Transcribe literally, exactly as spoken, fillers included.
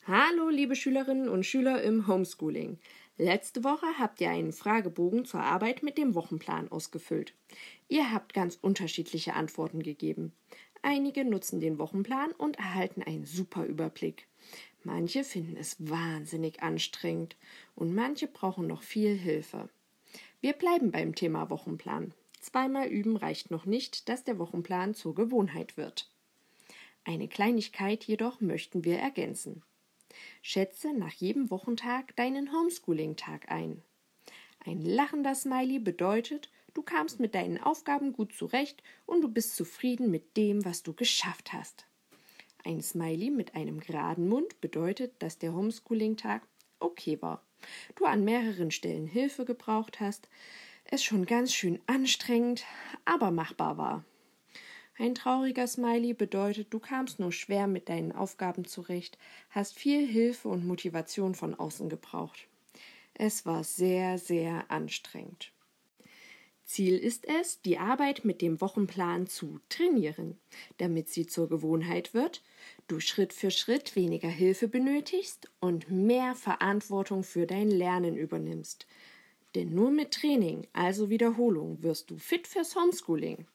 Hallo, liebe Schülerinnen und Schüler im Homeschooling. Letzte Woche habt ihr einen Fragebogen zur Arbeit mit dem Wochenplan ausgefüllt. Ihr habt ganz unterschiedliche Antworten gegeben. Einige nutzen den Wochenplan und erhalten einen super Überblick. Manche finden es wahnsinnig anstrengend und manche brauchen noch viel Hilfe. Wir bleiben beim Thema Wochenplan. Zweimal üben reicht noch nicht, dass der Wochenplan zur Gewohnheit wird. Eine Kleinigkeit jedoch möchten wir ergänzen. Schätze nach jedem Wochentag deinen Homeschooling-Tag ein. Ein lachender Smiley bedeutet, du kamst mit deinen Aufgaben gut zurecht und du bist zufrieden mit dem, was du geschafft hast. Ein Smiley mit einem geraden Mund bedeutet, dass der Homeschooling-Tag okay war. Du an mehreren Stellen Hilfe gebraucht hast, es schon ganz schön anstrengend, aber machbar war. Ein trauriger Smiley bedeutet, du kamst nur schwer mit deinen Aufgaben zurecht, hast viel Hilfe und Motivation von außen gebraucht. Es war sehr, sehr anstrengend. Ziel ist es, die Arbeit mit dem Wochenplan zu trainieren, damit sie zur Gewohnheit wird, du Schritt für Schritt weniger Hilfe benötigst und mehr Verantwortung für dein Lernen übernimmst. Denn nur mit Training, also Wiederholung, wirst du fit fürs Homeschooling.